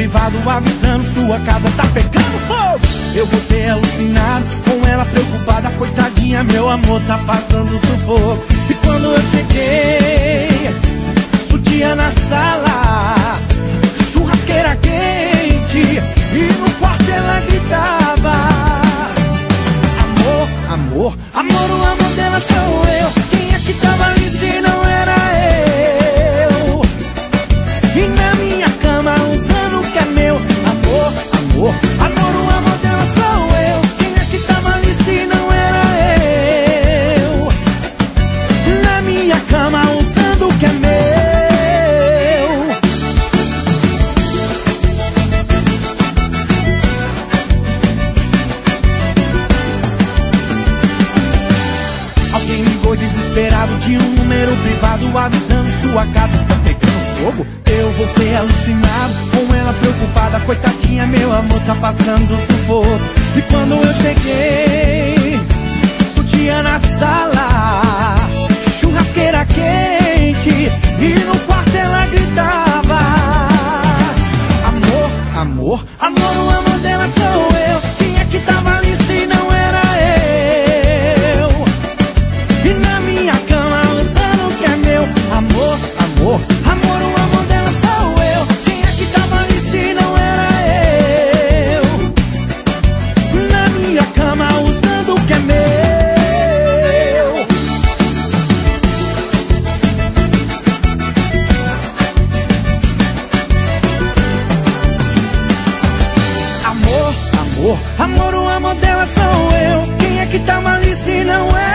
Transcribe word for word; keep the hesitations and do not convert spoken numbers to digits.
privado avisando, sua casa tá pegando fogo. Eu voltei alucinado, com ela preocupada, coitadinha, meu amor tá passando sufoco. E quando eu cheguei, sutiã na sala, churrasqueira quente, e no quarto ela gritava: amor, amor, amor, o amor dela sou eu. Quem é que tava ali se não era eu? E na minha cama usando o que é meu. Amor, amor, amor, o amor dela sou eu. Quem é que tava ali se não era eu? Na minha cama usando o que é meu. Alguém ligou desesperado de um número privado avisando, sua casa tá pegando fogo. Eu voltei alucinado, com ela preocupada, coitadinha, meu amor tá passando sufoco. E quando eu cheguei, sutiã na sala, churrasqueira quente, e no quarto ela gritava: amor, amor, amor, o amor dela sou eu. Quem é que tava ali se não era eu? E na minha cama usando o que é meu. Amor, amor, amor, o amor dela sou eu. Quem é que tava ali se não era eu? Na minha cama usando o que é meu. Amor, amor, amor, o amor dela sou eu. Quem é que tava ali se não era